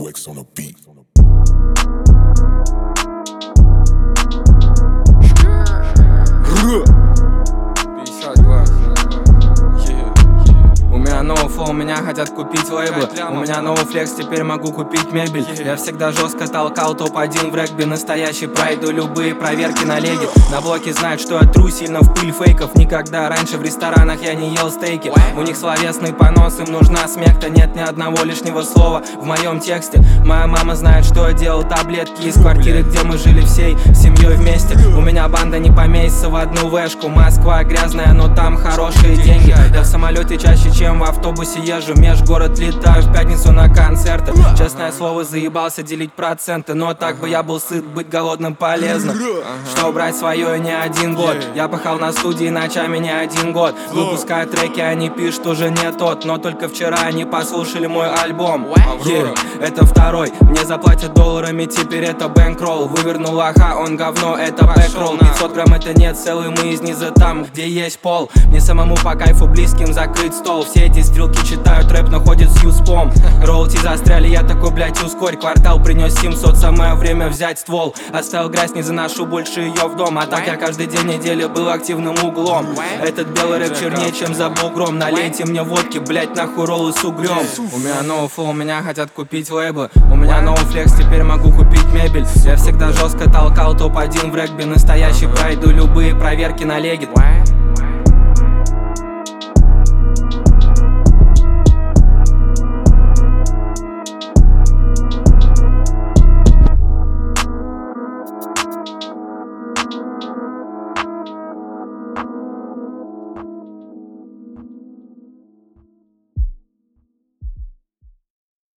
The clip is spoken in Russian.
2X on the beat. 52. У меня новый флоу, меня хотят купить лейблы. У меня новый флекс, теперь могу купить мебель. Я всегда жестко толкал топ-1 в регби. Настоящий пройду любые проверки на леге. На блоке знают, что я тру сильно в пыль фейков. Никогда раньше в ресторанах я не ел стейки. У них словесный понос, им нужна смех-то. Нет ни одного лишнего слова в моем тексте. Моя мама знает, что я делал таблетки из квартиры, где мы жили всей семьей вместе. У меня банда не поместится в одну вешку. Москва грязная, но там хорошие деньги. Я в самолете чаще, чем в автобусе езжу. Межгород летаю в пятницу на концерты. Честное слово, заебался делить проценты. Но так бы я был сыт, быть голодным полезно. Что брать свое не один год. Я пахал на студии ночами не один год. Выпускаю треки, они пишут уже не тот. Но только вчера они послушали мой альбом. Это второй, мне заплатят долларами, теперь это бэнкролл. Вывернул лоха, он говно, это бэкролл. 500 грамм это нет, целый мы из низа там, где есть пол. Мне самому по кайфу близким закрыть стол. Все эти стрелки читают рэп, но ходят с юспом. Роути застряли, я такой, блять, ускорь. Квартал принес 700, самое время взять ствол. Оставил грязь, не заношу больше ее в дом. А так я каждый день недели был активным углом. Этот белый рэп чернее, чем за бугром. Налейте мне водки, блять, нахуй роллы с угрём. У меня новый флоу, меня хотят купить лейблы. У меня новый флекс, теперь могу купить мебель. Я всегда жестко толкал топ-1 в регби. Настоящий пройду любые проверки на леге.